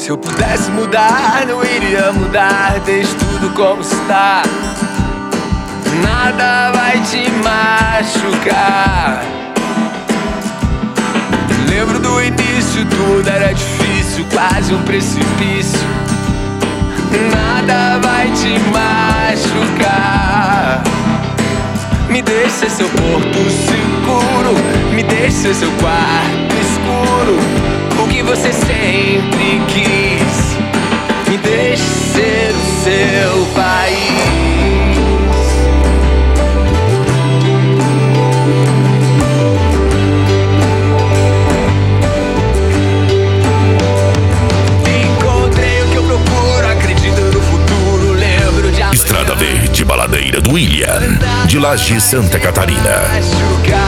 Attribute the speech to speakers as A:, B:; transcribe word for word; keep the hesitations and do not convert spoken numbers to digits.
A: Se eu pudesse mudar, não iria mudar. Deixe tudo como está. Nada vai te machucar. Lembro do início, tudo era difícil, quase um precipício. Nada vai te machucar. Me deixe ser seu porto seguro, me deixe ser seu quarto escuro, o que você sempre quis. Me deixe ser o seu país.
B: Estrada Verde Baladeira do William, de Laje, Santa Catarina.